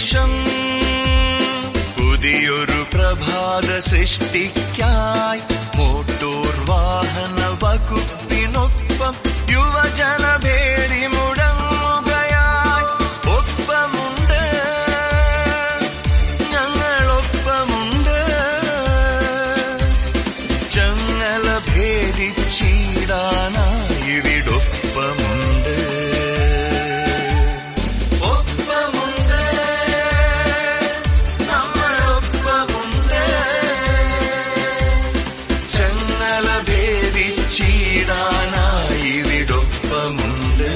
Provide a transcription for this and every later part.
നിമിഷം പുതിയൊരു പ്രഭാത സൃഷ്ടിക്കായി മോട്ടോർ വാഹന വകുപ്പിനൊപ്പം യുവജനഭേരി മുഴങ്ങുകയായി. ഒപ്പമുണ്ട്, ഞങ്ങളൊപ്പമുണ്ട്, ചങ്ങല ഭേദിച്ചിടാനായി വിടൊപ്പമുണ്ട്. ചീടാനായി വിടൊപ്പമുണ്ട്.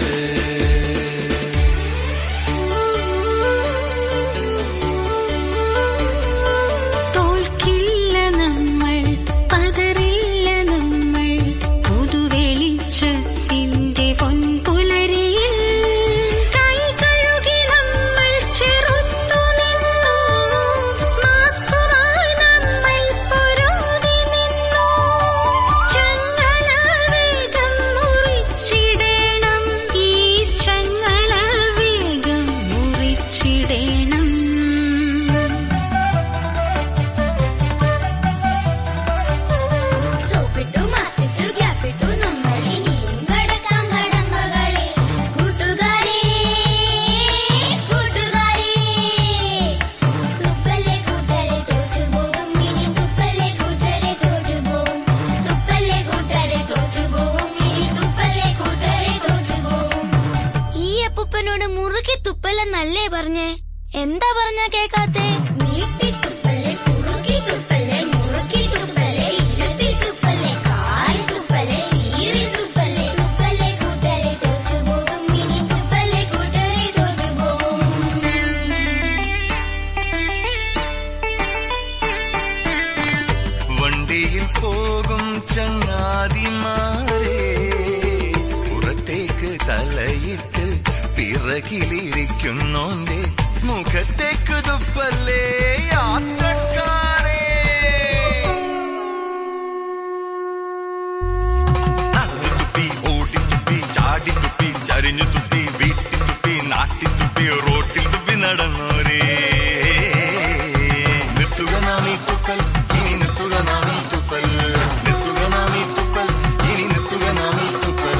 തോൽക്കില്ല നമ്മൾ, പതറില്ല നമ്മൾ, പുതുവെളിച്ചത്തിന്റെ പൊൻപുലരിയിൽ കൈ കഴുകി നമ്മൾ ചെറുത്തു നിന്നു. മാസ്കുമായി നമ്മൾ പൊരുതി നിന്നു. ചങ്ങല വേഗം മുറിച്ചിടണം, ഈ ചങ്ങല വേഗം മുറിച്ചിടണം. സോപ്പിട്ടു മാസ്കിട്ടു ഗ്യാപ്പിട്ടു നമ്മളിനിയും കടക്കാം കടമ്പകളെ. കൂട്ടുകാരേ കൂട്ടുകാരേ, തുപ്പല്ലേ കൂട്ടരെ തോറ്റുപോകും, ഇനി തുപ്പല്ലേ കൂട്ടരെ തോറ്റുപോകും. തുപ്പല്ലേ കൂട്ടരെ തോറ്റുപോകും, ഇനി തുപ്പല്ലേ കൂട്ടരെ തോറ്റുപോകും. ഈ അപ്പൂപ്പനോട് മുറുക്കി തുപ്പല്ലെന്നല്ലേ പറഞ്ഞേ? എന്താ പറഞ്ഞാ കേക്കാത്തെ? നീട്ടി തുപ്പല്ലേ, കുറുക്കി തുപ്പല്ലേ, മുറുക്കി തുപ്പല്ലേ, ഇരുത്തി തുപ്പല്ലേ, കാറി തുപ്പല്ലേ, ചീറി തുപ്പല്ലേ. തുപ്പല്ലേ കൂട്ടരെ തോറ്റുപോകും, ഇനി തുപ്പല്ലേ കൂട്ടരെ തോറ്റുപോകും. വണ്ടിയിൽ പോകും ചങ്ങാതിമാരെ, പുറത്തേക്ക് തലയിട്ട് പിറകിലിരിക്കുന്നോന്റെ മുഖത്തേക്ക് തുപ്പല്ലേ യാത്രക്കാരെ. നടന്നു തുപ്പി, ഓടി തുപ്പി, ചാടി തുപ്പി, ചരിഞ്ഞു തുപ്പി, വീട്ടിൽ തുപ്പി, നാട്ടിൽ തുപ്പി, റോട്ടിൽ തുപ്പി നടന്നോരേ. നിർത്തുക നാം ഈ തുപ്പൽ, ഇനി നിർത്തുക നാം ഈ തുപ്പൽ. നിർത്തുക നാം ഈ തുപ്പൽ, ഇനി നിർത്തുക നാം ഈ തുപ്പൽ.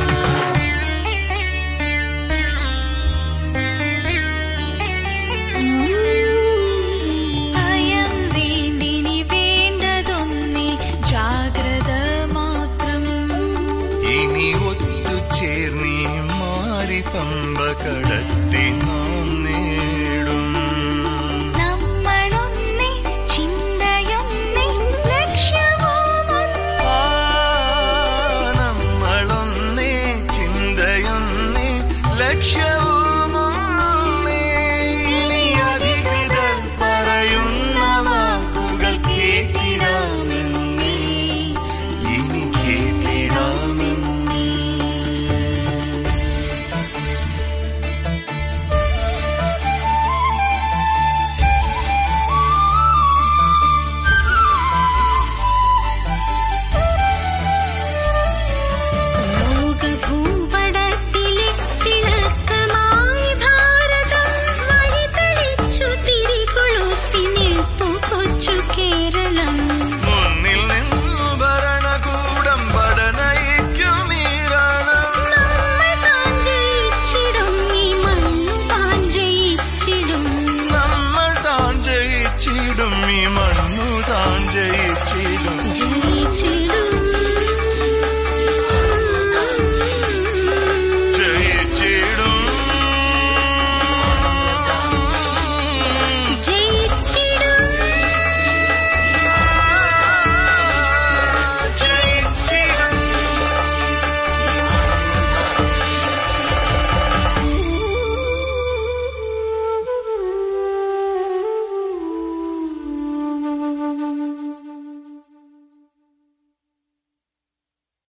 ഭയം വേണ്ടിനി വേണ്ടതൊന്നേ ജാഗ്രത മാത്രം. ഇനി ഒത്തുചേർന്നീ മാറി പമ്പ കടത്തി നാം നേടും. നമ്മളൊന്നേ, ചിന്തയൊന്നേ, ലക്ഷ്യവുമൊന്നേ. നമ്മളൊന്നേ, ചിന്തയൊന്നേ, ലക്ഷ്യവും